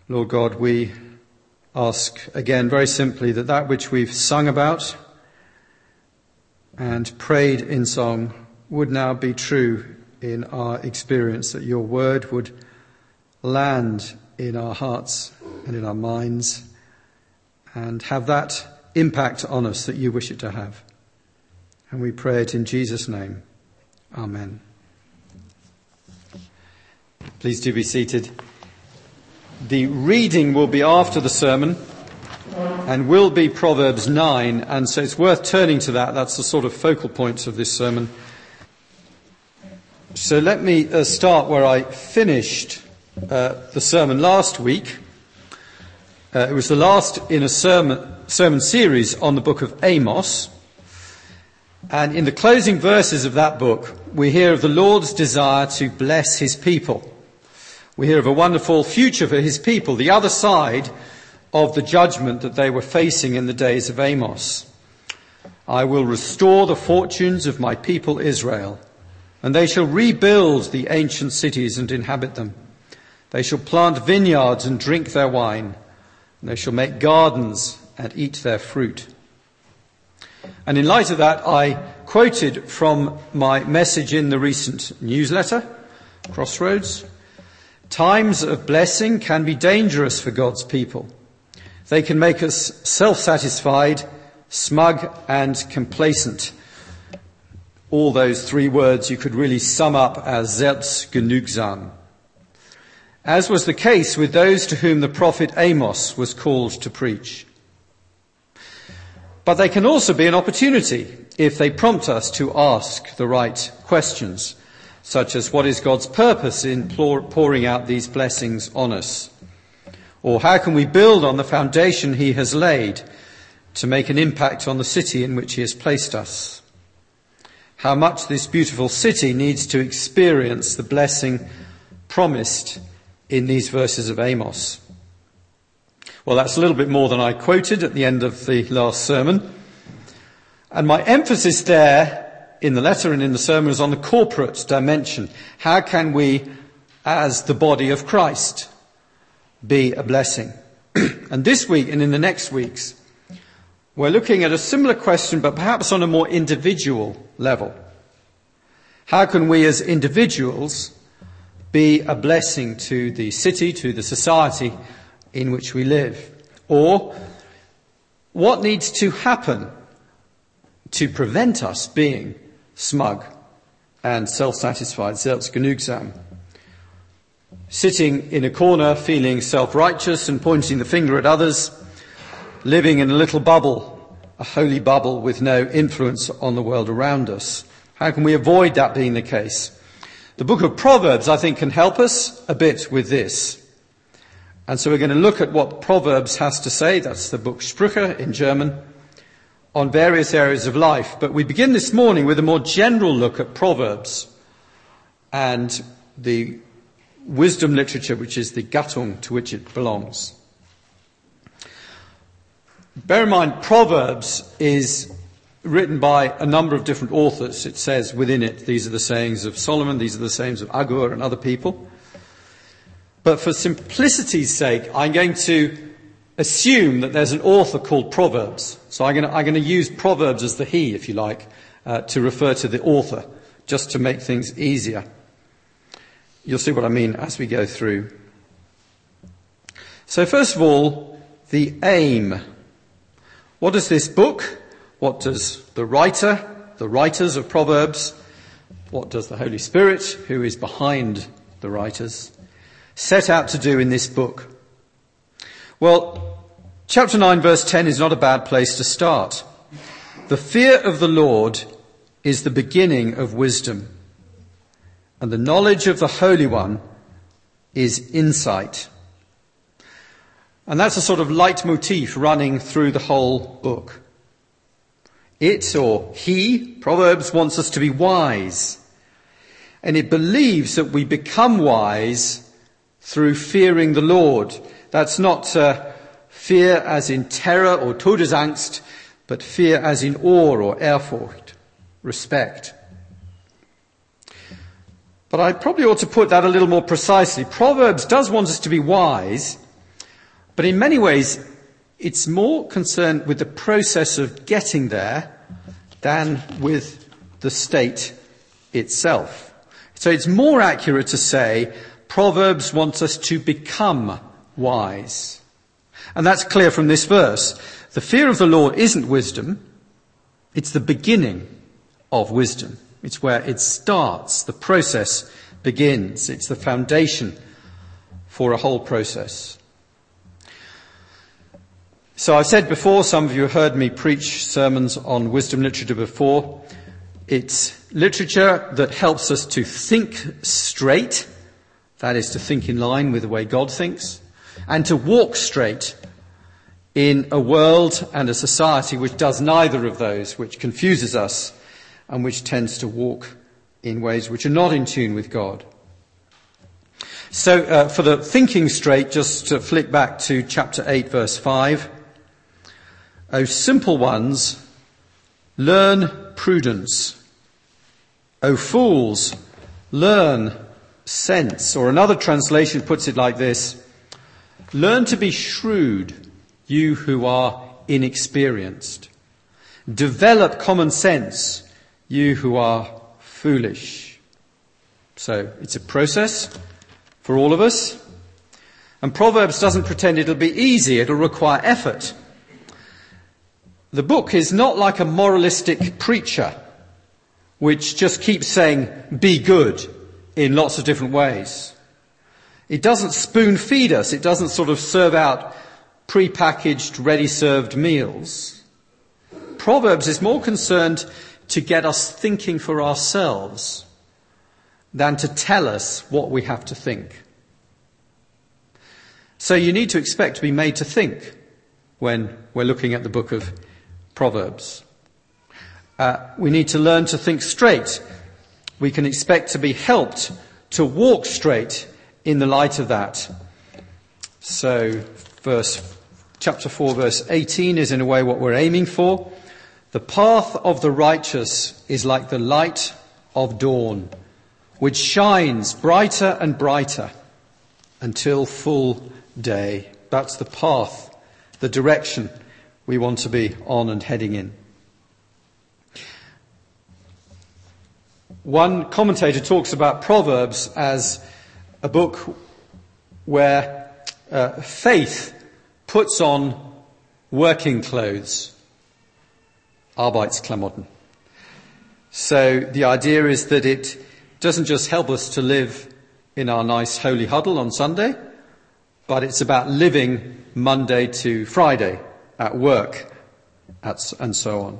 Lord God, we ask again very simply that which we've sung about and prayed in song would now be true in our experience, that your word would land in our hearts and in our minds and have that impact on us that you wish it to have. And we pray it in Jesus' name. Amen. Please do be seated. The reading will be after the sermon and will be Proverbs 9, and so it's worth turning to that. That's the sort of focal point of this sermon. So let me start where I finished the sermon last week. It was the last in a sermon series on the book of Amos. And in the closing verses of that book, we hear of the Lord's desire to bless his people. We hear of a wonderful future for his people, the other side of the judgment that they were facing in the days of Amos. I will restore the fortunes of my people Israel, and they shall rebuild the ancient cities and inhabit them. They shall plant vineyards and drink their wine, and they shall make gardens and eat their fruit. And in light of that, I quoted from my message in the recent newsletter, Crossroads. Times of blessing can be dangerous for God's people. They can make us self-satisfied, smug and complacent. All those three words you could really sum up as selbstgenügsam. As was the case with those to whom the prophet Amos was called to preach. But they can also be an opportunity if they prompt us to ask the right questions, such as what is God's purpose in pouring out these blessings on us? Or how can we build on the foundation he has laid to make an impact on the city in which he has placed us? How much this beautiful city needs to experience the blessing promised in these verses of Amos. Well, that's a little bit more than I quoted at the end of the last sermon. And my emphasis there in the letter and in the sermon was on the corporate dimension. How can we, as the body of Christ, be a blessing? And this week and in the next weeks, we're looking at a similar question, but perhaps on a more individual level. How can we as individuals be a blessing to the city, to the society in which we live? Or what needs to happen to prevent us being smug and self-satisfied, selbstgenügsam, sitting in a corner feeling self-righteous and pointing the finger at others, living in a little bubble, a holy bubble with no influence on the world around us? How can we avoid that being the case? The book of Proverbs, I think, can help us a bit with this. And so we're going to look at what Proverbs has to say. That's the book Sprüche in German, on various areas of life. But we begin this morning with a more general look at Proverbs and the wisdom literature, which is the Gattung to which it belongs. Bear in mind, Proverbs is written by a number of different authors. It says within it, these are the sayings of Solomon, these are the sayings of Agur and other people. But for simplicity's sake, I'm going to assume that there's an author called Proverbs. So I'm going to use Proverbs as the he, if you like, to refer to the author, just to make things easier. You'll see what I mean as we go through. So first of all, the aim. What does this book, what does the writers of Proverbs, what does the Holy Spirit, who is behind the writers, set out to do in this book? Well, chapter 9, verse 10 is not a bad place to start. The fear of the Lord is the beginning of wisdom, and the knowledge of the Holy One is insight. And that's a sort of leitmotif running through the whole book. It, or he, Proverbs, wants us to be wise. And it believes that we become wise through fearing the Lord. That's not fear as in terror or Todesangst, but fear as in awe or Ehrfurcht, respect. But I probably ought to put that a little more precisely. Proverbs does want us to be wise, But in many ways, it's more concerned with the process of getting there than with the state itself. So it's more accurate to say Proverbs wants us to become wise. And that's clear from this verse. The fear of the Lord isn't wisdom. It's the beginning of wisdom. It's where it starts. The process begins. It's the foundation for a whole process. So I've said before, some of you have heard me preach sermons on wisdom literature before. It's literature that helps us to think straight, that is to think in line with the way God thinks, and to walk straight in a world and a society which does neither of those, which confuses us and which tends to walk in ways which are not in tune with God. So for the thinking straight, just to flick back to chapter 8, verse 5. O simple ones, learn prudence. O fools, learn sense. Or another translation puts it like this: learn to be shrewd, you who are inexperienced. Develop common sense, you who are foolish. So it's a process for all of us. And Proverbs doesn't pretend it'll be easy, it'll require effort. The book is not like a moralistic preacher which just keeps saying, be good, in lots of different ways. It doesn't spoon feed us. It doesn't sort of serve out pre-packaged, ready-served meals. Proverbs is more concerned to get us thinking for ourselves than to tell us what we have to think. So you need to expect to be made to think when we're looking at the book of Proverbs. We need to learn to think straight. We can expect to be helped to walk straight in the light of that. So chapter 4, verse 18 is in a way what we're aiming for. The path of the righteous is like the light of dawn, which shines brighter and brighter until full day. That's the path, the direction we want to be on and heading in. One commentator talks about Proverbs as a book where faith puts on working clothes, Arbeitsklamotten. So the idea is that it doesn't just help us to live in our nice holy huddle on Sunday, but it's about living Monday to Friday at work and so on.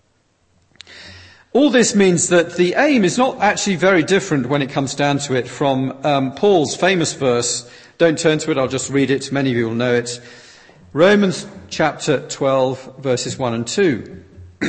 All this means that the aim is not actually very different when it comes down to it from Paul's famous verse. Don't turn to it, I'll just read it. Many of you will know it. Romans chapter 12, verses 1 and 2.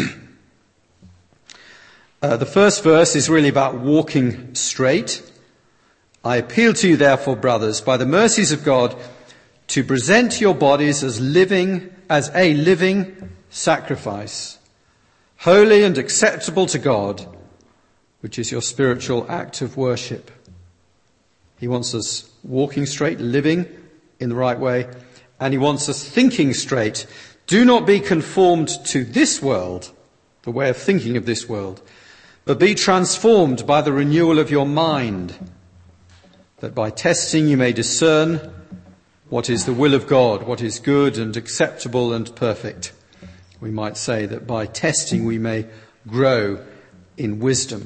The first verse is really about walking straight. I appeal to you, therefore, brothers, by the mercies of God, to present your bodies as a living sacrifice, holy and acceptable to God, which is your spiritual act of worship. He wants us walking straight, living in the right way, and he wants us thinking straight. Do not be conformed to this world, the way of thinking of this world, but be transformed by the renewal of your mind, that by testing you may discern what is the will of God, what is good and acceptable and perfect. We might say that by testing we may grow in wisdom.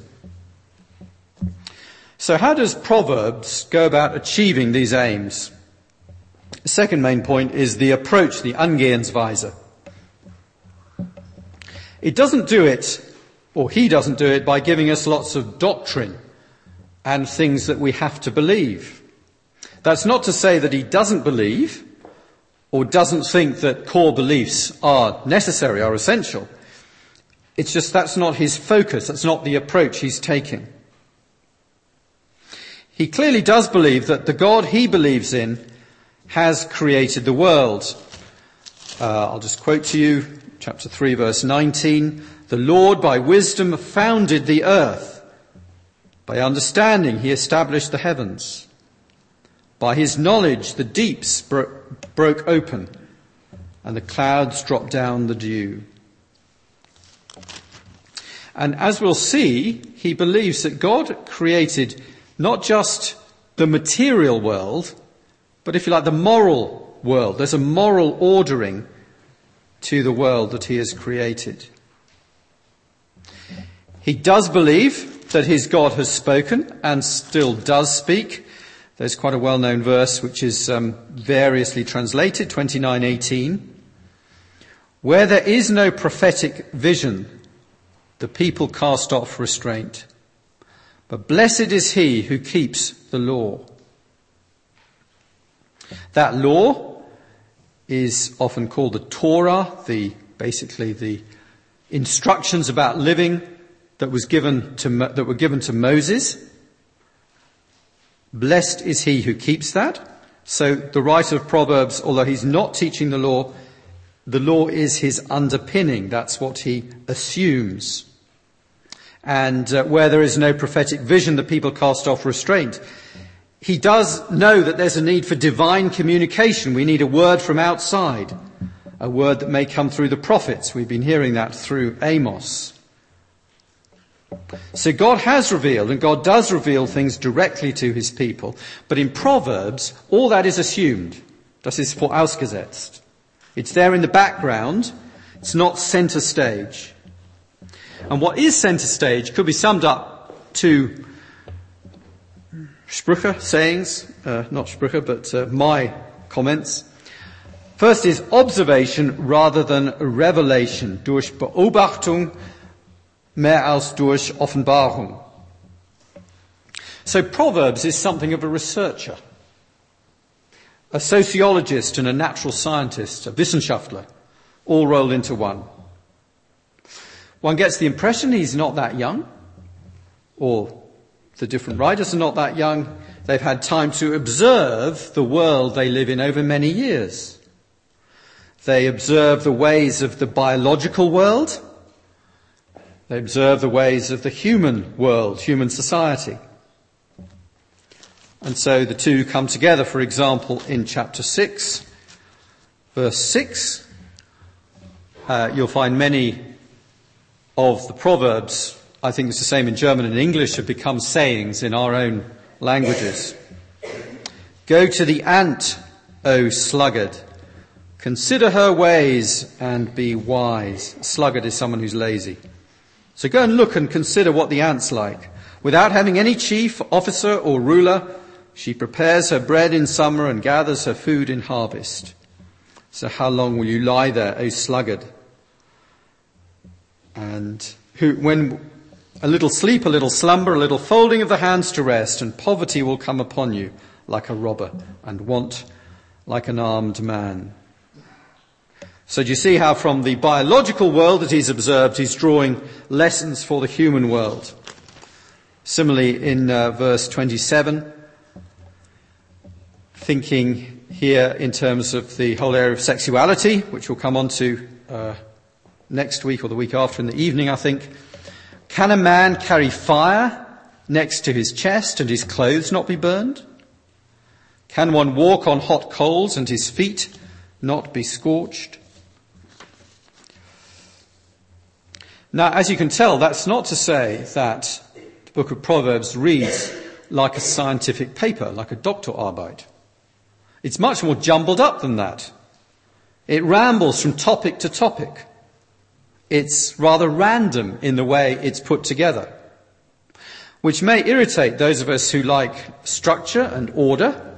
So how does Proverbs go about achieving these aims? The second main point is the approach, the Angehensweise. It doesn't do it, or he doesn't do it, by giving us lots of doctrine and things that we have to believe. That's not to say that he doesn't believe or doesn't think that core beliefs are necessary, are essential. It's just that's not his focus, that's not the approach he's taking. He clearly does believe that the God he believes in has created the world. I'll just quote to you, chapter 3, verse 19. The Lord by wisdom founded the earth. By understanding he established the heavens. By his knowledge, the deeps broke open, and the clouds dropped down the dew. And as we'll see, he believes that God created not just the material world, but if you like, the moral world. There's a moral ordering to the world that he has created. He does believe that his God has spoken and still does speak. There's quite a well-known verse which is variously translated, 29:18. Where there is no prophetic vision, the people cast off restraint. But blessed is he who keeps the law. That law is often called the Torah, basically the instructions about living that were given to Moses. Blessed is he who keeps that. So the writer of Proverbs, although he's not teaching the law is his underpinning. That's what he assumes. And where there is no prophetic vision, the people cast off restraint. He does know that there's a need for divine communication. We need a word from outside, a word that may come through the prophets. We've been hearing that through Amos. So God has revealed, and God does reveal things directly to his people. But in Proverbs, all that is assumed. Das ist vorausgesetzt. It's there in the background. It's not center stage. And what is center stage could be summed up to Sprüche, sayings, not Sprüche, but my comments. First is observation rather than revelation, durch Beobachtung mehr als durch Offenbarung. So Proverbs is something of a researcher, a sociologist and a natural scientist, a Wissenschaftler, all rolled into one. One gets the impression he's not that young, or the different writers are not that young. They've had time to observe the world they live in over many years. They observe the ways of the biological world. They observe the ways of the human world, human society. And so the two come together, for example, in chapter 6, verse 6. You'll find many of the Proverbs, I think it's the same in German and English, have become sayings in our own languages. Go to the ant, O sluggard. Consider her ways and be wise. A sluggard is someone who's lazy. So go and look and consider what the ant's like. Without having any chief, officer or ruler, she prepares her bread in summer and gathers her food in harvest. So how long will you lie there, O sluggard? And when a little sleep, a little slumber, a little folding of the hands to rest, and poverty will come upon you like a robber, and want like an armed man. So do you see how from the biological world that he's observed, he's drawing lessons for the human world? Similarly, in verse 27, thinking here in terms of the whole area of sexuality, which we'll come on to next week or the week after in the evening, I think. Can a man carry fire next to his chest and his clothes not be burned? Can one walk on hot coals and his feet not be scorched? Now, as you can tell, that's not to say that the book of Proverbs reads like a scientific paper, like a Doktorarbeit. It's much more jumbled up than that. It rambles from topic to topic. It's rather random in the way it's put together, which may irritate those of us who like structure and order.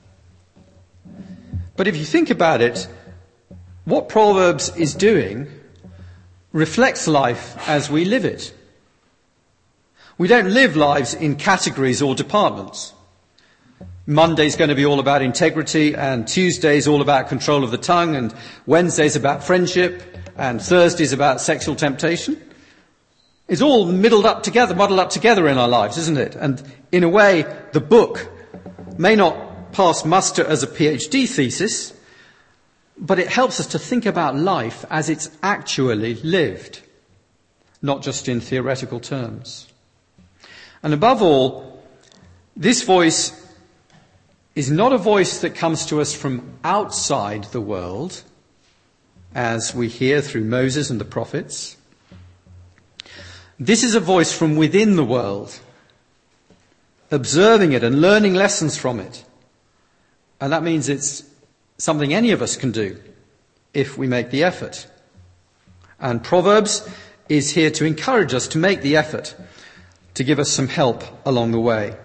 But if you think about it, what Proverbs is doing reflects life as we live it. We don't live lives in categories or departments. Monday's going to be all about integrity, and Tuesday's all about control of the tongue, and Wednesday's about friendship, and Thursday's about sexual temptation. It's all muddled up together in our lives, isn't it? And in a way, the book may not pass muster as a PhD thesis, but it helps us to think about life as it's actually lived, not just in theoretical terms. And above all, this voice is not a voice that comes to us from outside the world, as we hear through Moses and the prophets. This is a voice from within the world, observing it and learning lessons from it. And that means it's something any of us can do if we make the effort. And Proverbs is here to encourage us to make the effort, to give us some help along the way.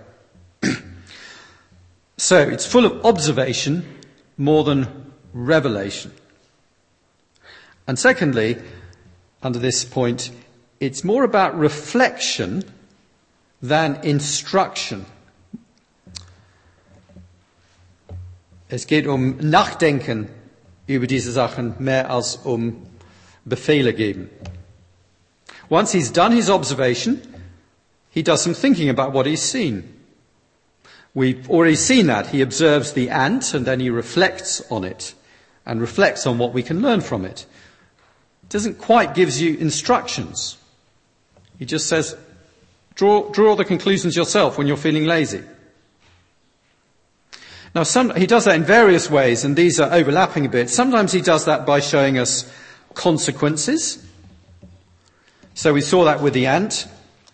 So it's full of observation more than revelation. And secondly, under this point, it's more about reflection than instruction. Es geht Nachdenken über diese Sachen mehr als Befehle geben. Once he's done his observation, he does some thinking about what he's seen. We've already seen that. He observes the ant and then he reflects on it and reflects on what we can learn from it. It doesn't quite give you instructions. He just says, draw the conclusions yourself when you're feeling lazy. Now, he does that in various ways, and these are overlapping a bit. Sometimes he does that by showing us consequences. So we saw that with the ant.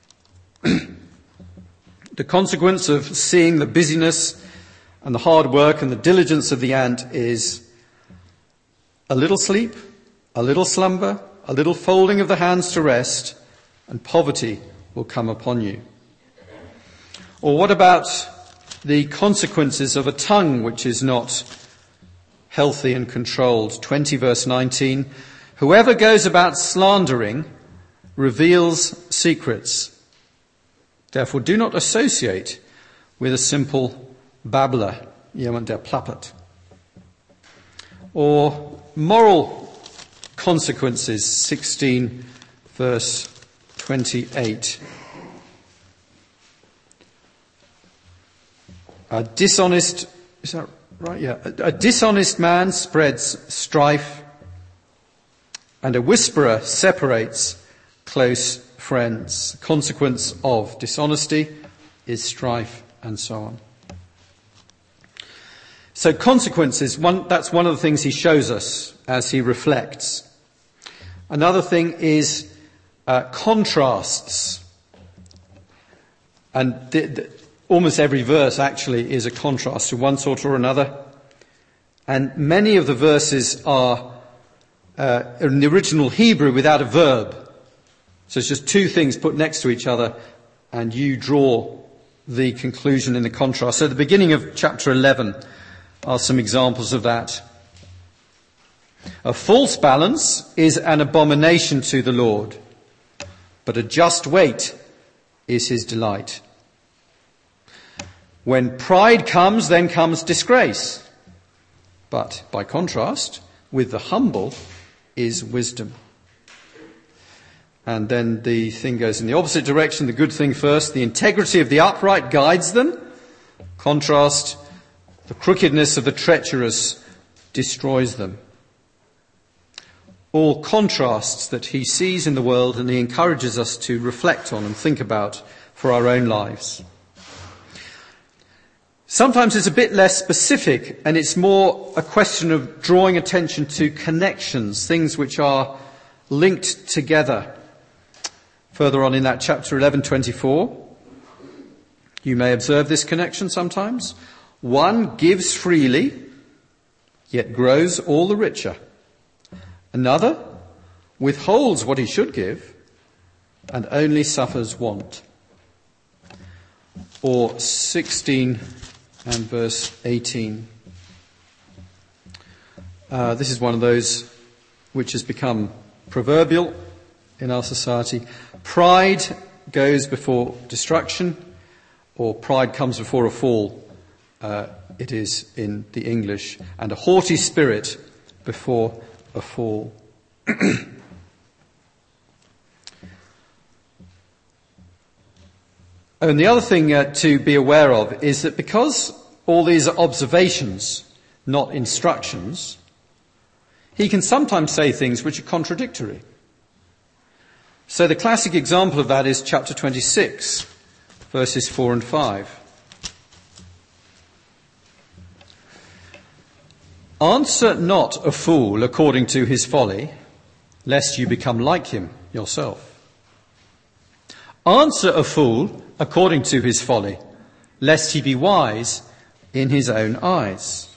The consequence of seeing the busyness and the hard work and the diligence of the ant is a little sleep, a little slumber, a little folding of the hands to rest, and poverty will come upon you. Or what about the consequences of a tongue which is not healthy and controlled? 20 verse 19, whoever goes about slandering reveals secrets. Therefore do not associate with a simple babbler, jemand der plappert. Or moral consequences, 16 verse 28. A dishonest man spreads strife, and a whisperer separates close friends. The consequence of dishonesty is strife, and so on. So consequences, that's one of the things he shows us as he reflects. Another thing is contrasts. And almost every verse actually is a contrast to one sort or another. And many of the verses are in the original Hebrew without a verb. So it's just two things put next to each other and you draw the conclusion in the contrast. So at the beginning of chapter 11 are some examples of that. A false balance is an abomination to the Lord, but a just weight is his delight. When pride comes, then comes disgrace. But by contrast, with the humble is wisdom. And then the thing goes in the opposite direction, the good thing first. The integrity of the upright guides them. Contrast, the crookedness of the treacherous destroys them. All contrasts that he sees in the world and he encourages us to reflect on and think about for our own lives. Sometimes it's a bit less specific and it's more a question of drawing attention to connections, things which are linked together. Further on in that chapter 11:24, you may observe this connection sometimes. One gives freely, yet grows all the richer. Another withholds what he should give and only suffers want. Or 16 and verse 18. This is one of those which has become proverbial in our society. Pride goes before destruction, or pride comes before a fall, it is in the English, and a haughty spirit before a fall. And the other thing to be aware of is that because all these are observations, not instructions, he can sometimes say things which are contradictory. So the classic example of that is chapter 26, verses 4 and 5. Answer not a fool according to his folly, lest you become like him yourself. Answer a fool according to his folly, lest he be wise in his own eyes.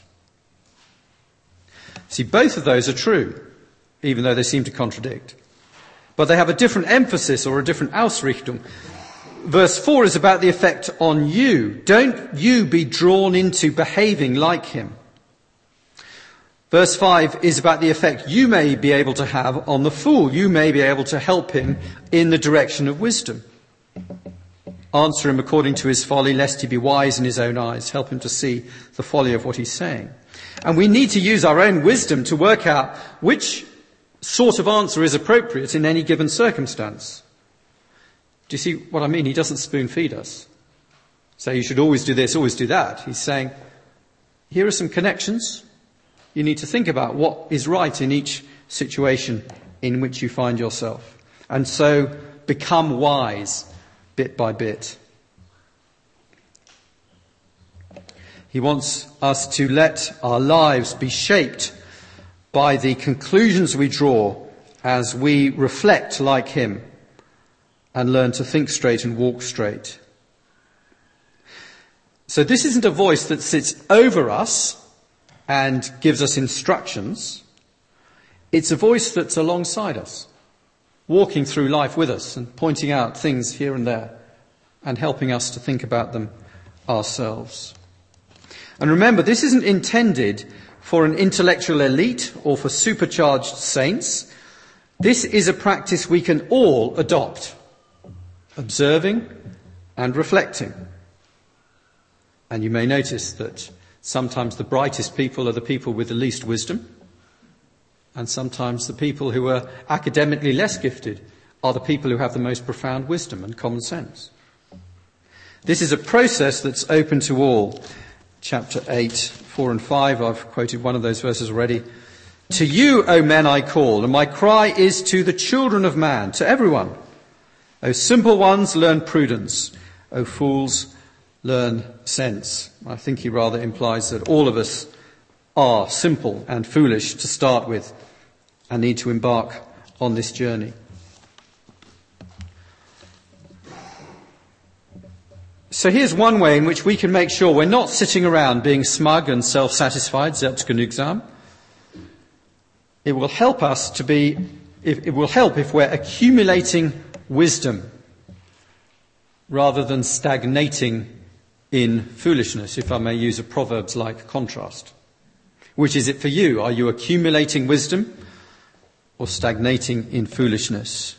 See, both of those are true, even though they seem to contradict. But they have a different emphasis or a different Ausrichtung. Verse 4 is about the effect on you. Don't you be drawn into behaving like him. Verse 5 is about the effect you may be able to have on the fool. You may be able to help him in the direction of wisdom. Answer him according to his folly, lest he be wise in his own eyes. Help him to see the folly of what he's saying. And we need to use our own wisdom to work out which sort of answer is appropriate in any given circumstance. Do you see what I mean? He doesn't spoon feed us. Say you should always do this, always do that. He's saying, here are some connections. You need to think about what is right in each situation in which you find yourself. And so become wise bit by bit. He wants us to let our lives be shaped by the conclusions we draw as we reflect like him and learn to think straight and walk straight. So this isn't a voice that sits over us and gives us instructions. It's a voice that's alongside us, walking through life with us and pointing out things here and there and helping us to think about them ourselves. And remember, this isn't intended for an intellectual elite or for supercharged saints. This is a practice we can all adopt, observing and reflecting. And you may notice that sometimes the brightest people are the people with the least wisdom, and sometimes the people who are academically less gifted are the people who have the most profound wisdom and common sense. This is a process that's open to all. Chapter 8, 4 and 5, I've quoted one of those verses already. To you, O men, I call, and my cry is to the children of man, to everyone. O simple ones, learn prudence. O fools, learn sense. I think he rather implies that all of us are simple and foolish to start with and need to embark on this journey. So here's one way in which we can make sure we're not sitting around being smug and self-satisfied, selbstgenügsam. It will help us to be, it will help if we're accumulating wisdom rather than stagnating in foolishness, if I may use a Proverbs-like contrast. Which is it for you? Are you accumulating wisdom or stagnating in foolishness?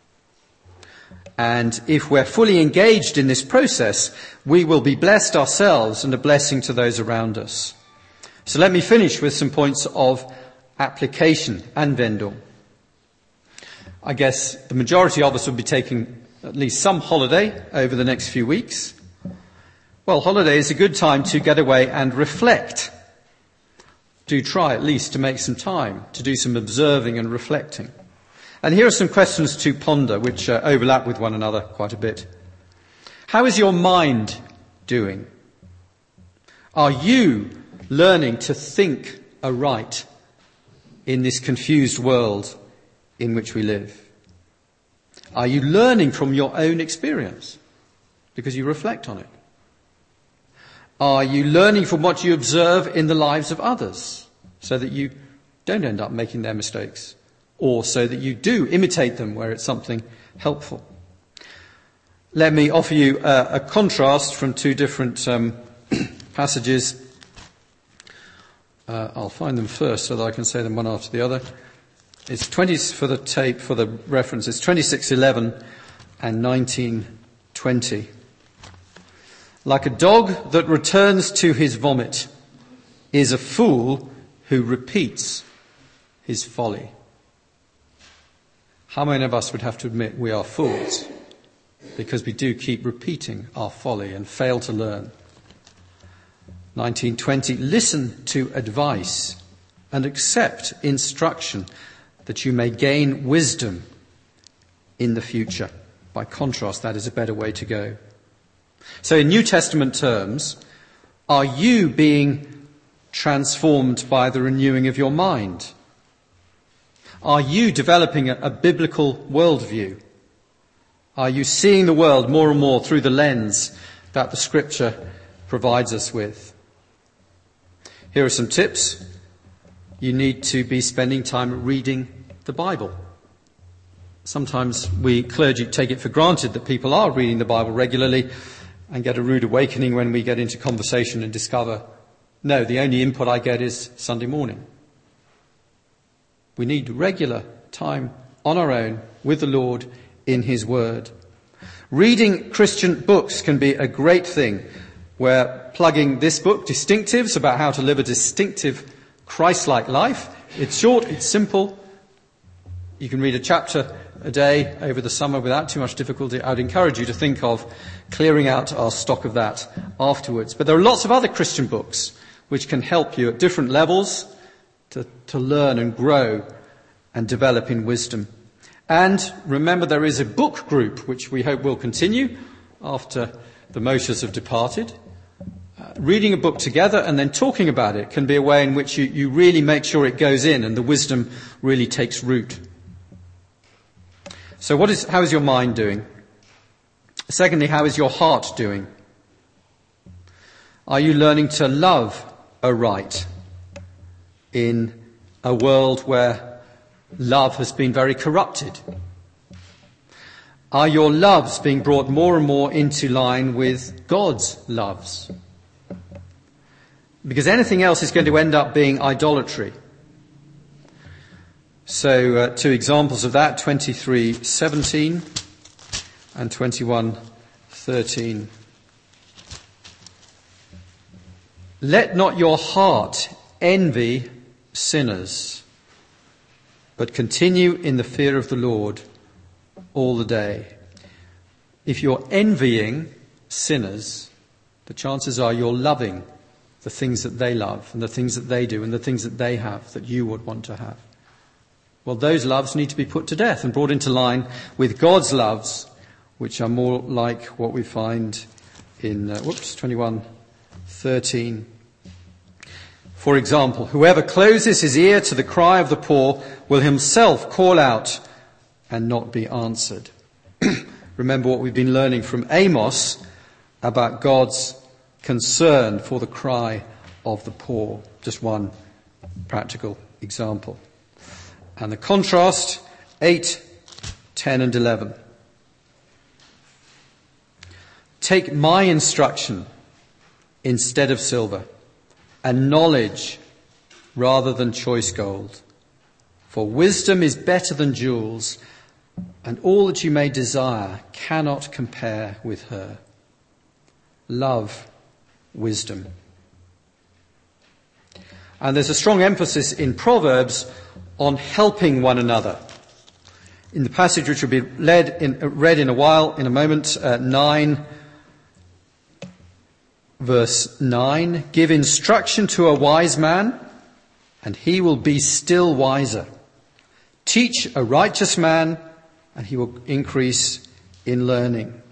And if we're fully engaged in this process, we will be blessed ourselves and a blessing to those around us. So let me finish with some points of application, Anwendung. I guess the majority of us will be taking at least some holiday over the next few weeks. Well, holiday is a good time to get away and reflect. Do try at least to make some time to do some observing and reflecting. And here are some questions to ponder which overlap with one another quite a bit. How is your mind doing? Are you learning to think aright in this confused world in which we live? Are you learning from your own experience because you reflect on it? Are you learning from what you observe in the lives of others so that you don't end up making their mistakes, or so that you do imitate them where it's something helpful? Let me offer you a contrast from two different passages. I'll find them first so that I can say them one after the other. It's 20 for the tape, for the reference. It's 26:11 and 19:20. Like a dog that returns to his vomit is a fool who repeats his folly. How many of us would have to admit we are fools because we do keep repeating our folly and fail to learn? 19:20, listen to advice and accept instruction that you may gain wisdom in the future. By contrast, that is a better way to go. So in New Testament terms, are you being transformed by the renewing of your mind? Are you developing a biblical worldview? Are you seeing the world more and more through the lens that the Scripture provides us with? Here are some tips. You need to be spending time reading the Bible. Sometimes we clergy take it for granted that people are reading the Bible regularly and get a rude awakening when we get into conversation and discover, no, the only input I get is Sunday morning. We need regular time on our own with the Lord in His Word. Reading Christian books can be a great thing. We're plugging this book, Distinctives, about how to live a distinctive Christ-like life. It's short, it's simple. You can read a chapter a day over the summer without too much difficulty. I'd encourage you to think of clearing out our stock of that afterwards. But there are lots of other Christian books which can help you at different levels to learn and grow and develop in wisdom. And remember, there is a book group which we hope will continue after the Moshes have departed. Reading a book together and then talking about it can be a way in which you really make sure it goes in and the wisdom really takes root. So how is your mind doing? Secondly, how is your heart doing? Are you learning to love aright in a world where love has been very corrupted? Are your loves being brought more and more into line with God's loves? Because anything else is going to end up being idolatry. So, two examples of that, 23:17 and 21:13. Let not your heart envy sinners, but continue in the fear of the Lord all the day. If you're envying sinners, the chances are you're loving the things that they love and the things that they do and the things that they have that you would want to have. Well, those loves need to be put to death and brought into line with God's loves, which are more like what we find in 21:13. For example, whoever closes his ear to the cry of the poor will himself call out and not be answered. Remember what we've been learning from Amos about God's concern for the cry of the poor. Just one practical example. And the contrast, 8, 10 and 11. Take my instruction instead of silver, and knowledge rather than choice gold. For wisdom is better than jewels, and all that you may desire cannot compare with her. Love wisdom. And there's a strong emphasis in Proverbs on helping one another. In the passage which will be read in a moment, 9, verse 9, give instruction to a wise man, and he will be still wiser. Teach a righteous man, and he will increase in learning.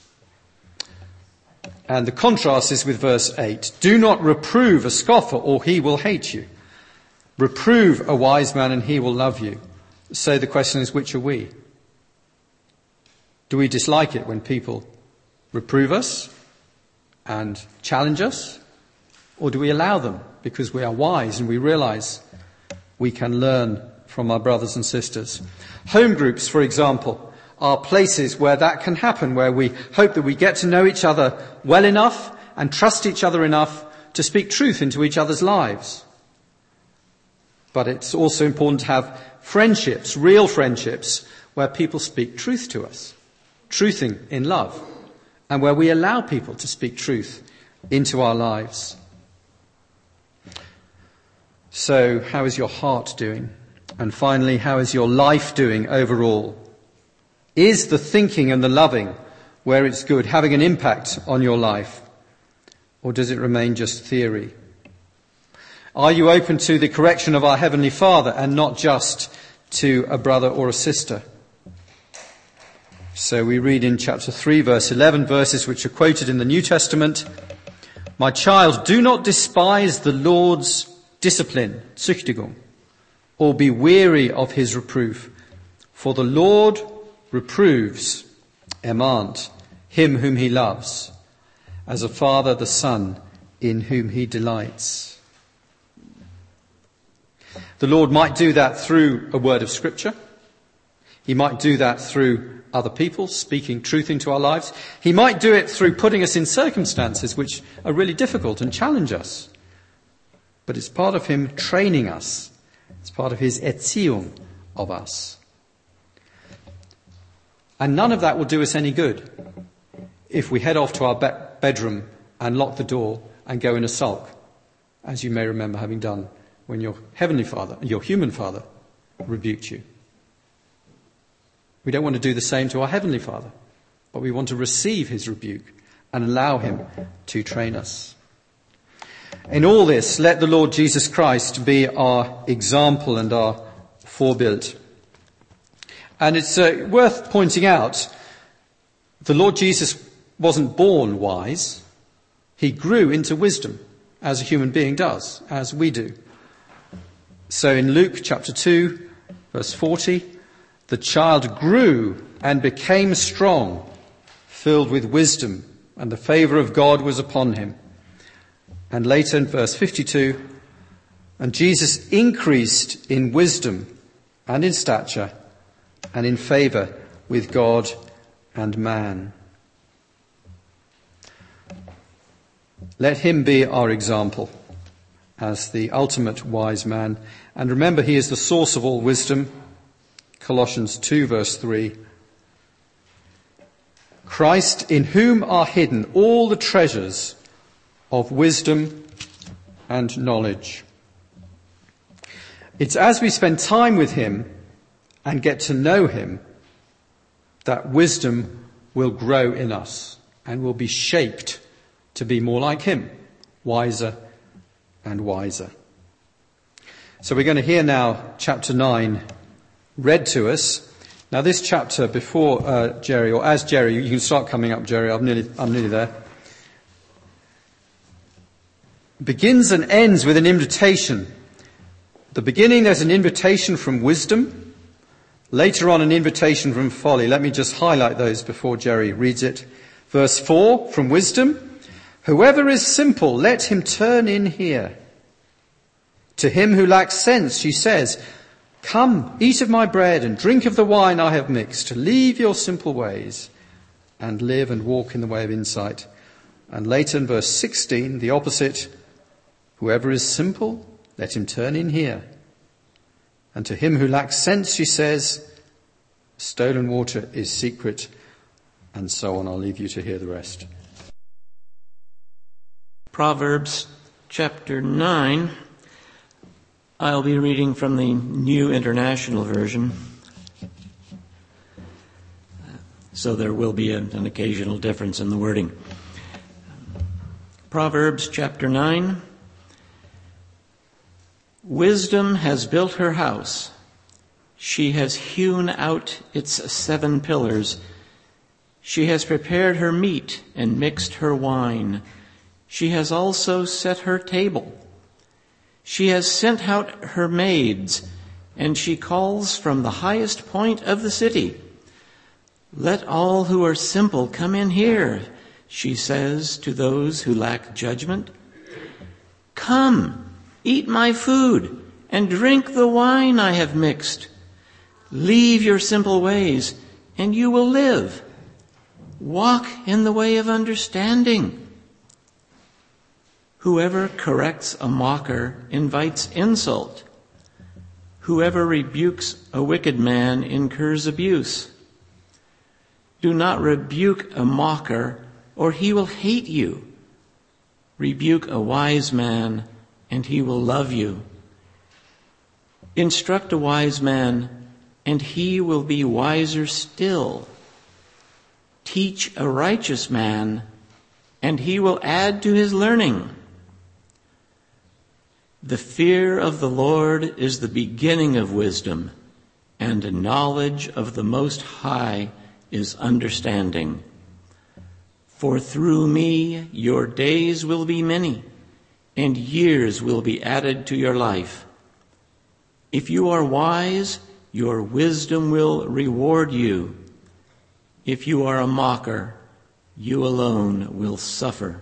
And the contrast is with verse 8. Do not reprove a scoffer, or he will hate you. Reprove a wise man, and he will love you. So the question is, which are we? Do we dislike it when people reprove us and challenge us? Or do we allow them because we are wise and we realize we can learn from our brothers and sisters? Home groups, for example, are places where that can happen, where we hope that we get to know each other well enough and trust each other enough to speak truth into each other's lives. But it's also important to have friendships, real friendships, where people speak truth to us, truthing in love, and where we allow people to speak truth into our lives. So, how is your heart doing? And finally, how is your life doing overall? Is the thinking and the loving, where it's good, having an impact on your life? Or does it remain just theory? Are you open to the correction of our Heavenly Father and not just to a brother or a sister? So we read in chapter 3, verse 11, verses which are quoted in the New Testament. My child, do not despise the Lord's discipline, Züchtigung, or be weary of his reproof. For the Lord reproves, ermahnt, him whom he loves, as a father the son in whom he delights. The Lord might do that through a word of scripture. He might do that through other people speaking truth into our lives. He might do it through putting us in circumstances which are really difficult and challenge us. But it's part of him training us. It's part of his Erziehung of us. And none of that will do us any good if we head off to our bedroom and lock the door and go in a sulk, as you may remember having done when your heavenly Father, your human Father, rebuked you. We don't want to do the same to our heavenly Father, but we want to receive his rebuke and allow him to train us. In all this, let the Lord Jesus Christ be our example and our Vorbild. And it's worth pointing out, the Lord Jesus wasn't born wise. He grew into wisdom, as a human being does, as we do. So in Luke chapter 2, verse 40, the child grew and became strong, filled with wisdom, and the favour of God was upon him. And later in verse 52, and Jesus increased in wisdom and in stature and in favour with God and man. Let him be our example as the ultimate wise man. And remember, he is the source of all wisdom. Colossians 2 verse 3. Christ, in whom are hidden all the treasures of wisdom and knowledge. It's as we spend time with him and get to know him that wisdom will grow in us and will be shaped to be more like him, wiser and wiser. So we're going to hear now chapter 9 read to us. Now this chapter before Jerry, or as Jerry, you can start coming up, Jerry, I'm nearly there, begins and ends with an invitation. At the beginning there's an invitation from wisdom, later on an invitation from folly. Let me just highlight those before Jerry reads it. Verse 4, from wisdom, whoever is simple, let him turn in here. To him who lacks sense, she says, come, eat of my bread and drink of the wine I have mixed. Leave your simple ways and live and walk in the way of insight. And later in verse 16, the opposite, whoever is simple, let him turn in here. And to him who lacks sense, she says, stolen water is secret, and so on. I'll leave you to hear the rest. Proverbs chapter 9. I'll be reading from the New International Version, so there will be an occasional difference in the wording. Proverbs chapter 9. Wisdom has built her house. She has hewn out its 7 pillars. She has prepared her meat and mixed her wine. She has also set her table. She has sent out her maids, and she calls from the highest point of the city. Let all who are simple come in here, she says to those who lack judgment. Come, eat my food, and drink the wine I have mixed. Leave your simple ways, and you will live. Walk in the way of understanding. Whoever corrects a mocker invites insult. Whoever rebukes a wicked man incurs abuse. Do not rebuke a mocker, or he will hate you. Rebuke a wise man, and he will love you. Instruct a wise man, and he will be wiser still. Teach a righteous man, and he will add to his learning. The fear of the Lord is the beginning of wisdom, and a knowledge of the Most High is understanding. For through me your days will be many, and years will be added to your life. If you are wise, your wisdom will reward you. If you are a mocker, you alone will suffer.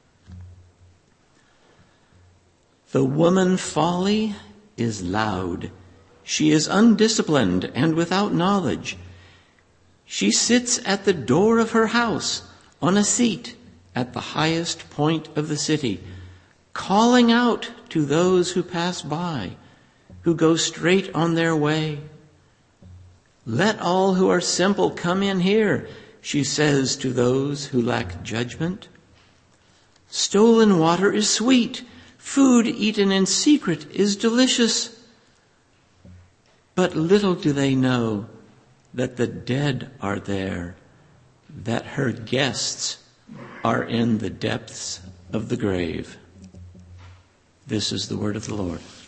The woman folly is loud. She is undisciplined and without knowledge. She sits at the door of her house, on a seat at the highest point of the city, calling out to those who pass by, who go straight on their way. Let all who are simple come in here, she says to those who lack judgment. Stolen water is sweet. Food eaten in secret is delicious. But little do they know that the dead are there, that her guests are in the depths of the grave. This is the word of the Lord.